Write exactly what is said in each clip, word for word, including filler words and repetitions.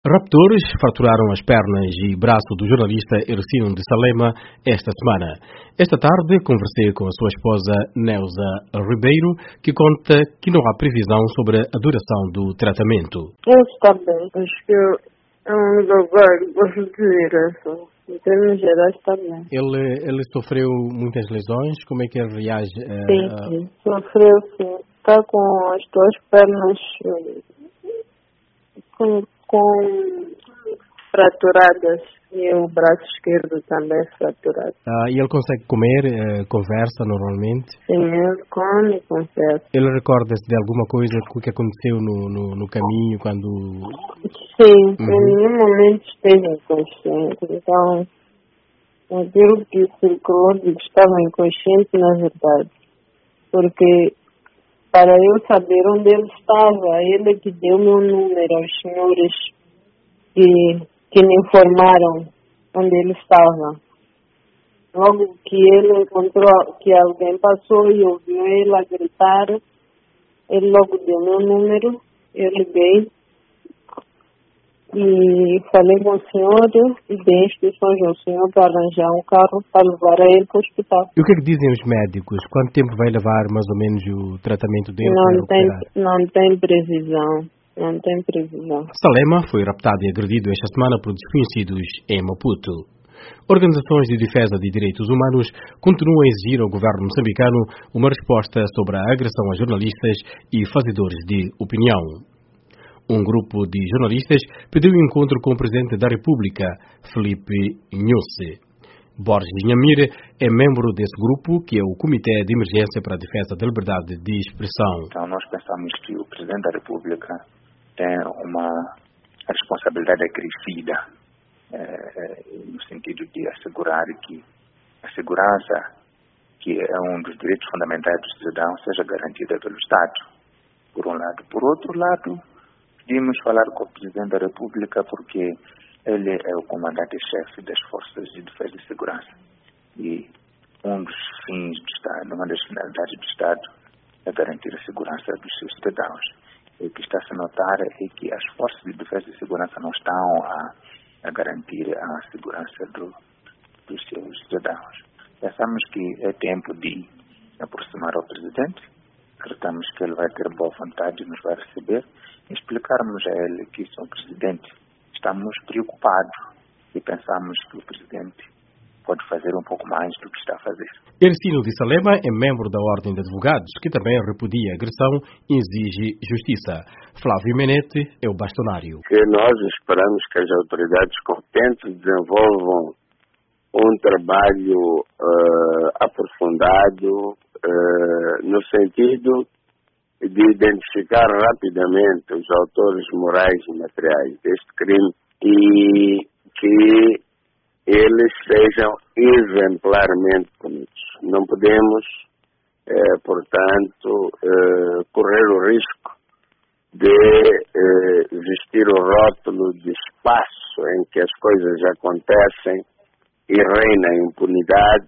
Raptores fraturaram as pernas e braço do jornalista Ercino de Salema esta semana. Esta tarde conversei com a sua esposa Neuza Ribeiro, que conta que não há previsão sobre a duração do tratamento. Ele está bem. Acho que é um lugar, posso dizer isso. Em termos gerais está bem. Ele, ele sofreu muitas lesões? Como é que ele reage? A... Sim, sim. Sofreu sim. Está com as duas pernas com com fraturadas e o braço esquerdo também fraturado. Ah, e ele consegue comer, eh, conversa normalmente? Sim, ele come, conversa. Ele recorda-se de alguma coisa que aconteceu no, no, no caminho quando... Sim, uhum. Em nenhum momento esteve inconsciente. Então, aquilo que circulou de que estava inconsciente na verdade. Porque para eu saber onde ele estava, ele que deu meu número aos senhores que, que me informaram onde ele estava. Logo que ele encontrou que alguém passou e ouviu ele a gritar, ele logo deu meu número, eu liguei e falei com o senhor e dei instruções ao senhor para arranjar um carro para levar a ele para o hospital. E o que é que dizem os médicos? Quanto tempo vai levar mais ou menos o tratamento dele não para tem, recuperar? Não tem previsão. Não tem previsão. Salema foi raptado e agredido esta semana por desconhecidos em Maputo. Organizações de defesa de direitos humanos continuam a exigir ao governo moçambicano uma resposta sobre a agressão a jornalistas e fazedores de opinião. Um grupo de jornalistas pediu um encontro com o Presidente da República, Filipe Nyusi. Borges Nhamir é membro desse grupo, que é o Comitê de Emergência para a Defesa da Liberdade de Expressão. Então, nós pensamos que o Presidente da República tem uma responsabilidade acrescida, eh, no sentido de assegurar que a segurança, que é um dos direitos fundamentais do cidadão, seja garantida pelo Estado, por um lado. Por outro lado, pedimos falar com o Presidente da República porque ele é o comandante-chefe das Forças de Defesa e Segurança. E um dos fins do Estado, uma das finalidades do Estado, é garantir a segurança dos seus cidadãos. E o que está a se notar é que as Forças de Defesa e Segurança não estão a, a garantir a segurança do, dos seus cidadãos. Pensamos que é tempo de aproximar ao Presidente. Acreditamos que ele vai ter boa vontade e nos vai receber. E explicarmos a ele que, Senhor Presidente, estamos preocupados e pensamos que o Presidente pode fazer um pouco mais do que está a fazer. Ercino de Salema é membro da Ordem de Advogados, que também repudia a agressão e exige justiça. Flávio Menete é o bastonário. Que nós esperamos que as autoridades competentes desenvolvam um trabalho uh, aprofundado uh, no sentido de identificar rapidamente os autores morais e materiais deste crime e que eles sejam exemplarmente punidos. Não podemos, eh, portanto, eh, correr o risco de eh, vestir o rótulo de espaço em que as coisas acontecem e reina a impunidade,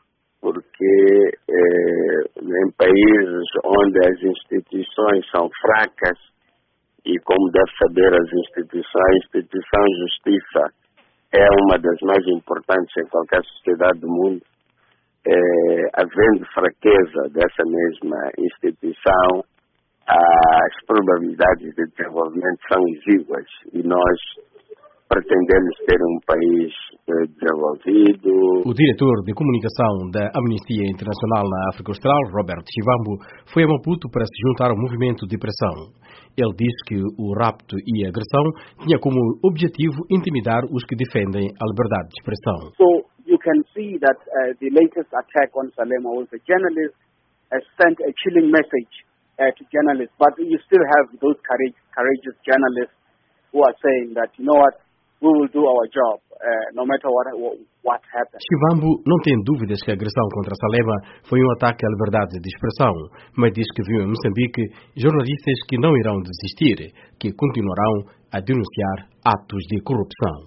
porque eh, em países onde as instituições são fracas, e como deve saber as instituições, a instituição de justiça é uma das mais importantes em qualquer sociedade do mundo, eh, havendo fraqueza dessa mesma instituição, as probabilidades de desenvolvimento são exíguas e nós pretendemos ter um país eh, desenvolvido. O diretor de comunicação da Amnistia Internacional na África Austral, Roberto Chivambu, foi a Maputo para se juntar ao movimento de pressão. Ele diz que o rapto e a agressão tinha como objetivo intimidar os que defendem a liberdade de expressão. So you can see that uh, the latest attack on Salema was a journalist uh, sent a chilling message uh, to journalists, but you still have those courage, courageous journalists who are saying that, you know what, we will do our job, uh, no matter what, what happens. Chivambu não tem dúvidas que a agressão contra Salema foi um ataque à liberdade de expressão, mas diz que viu em Moçambique jornalistas que não irão desistir, que continuarão a denunciar atos de corrupção.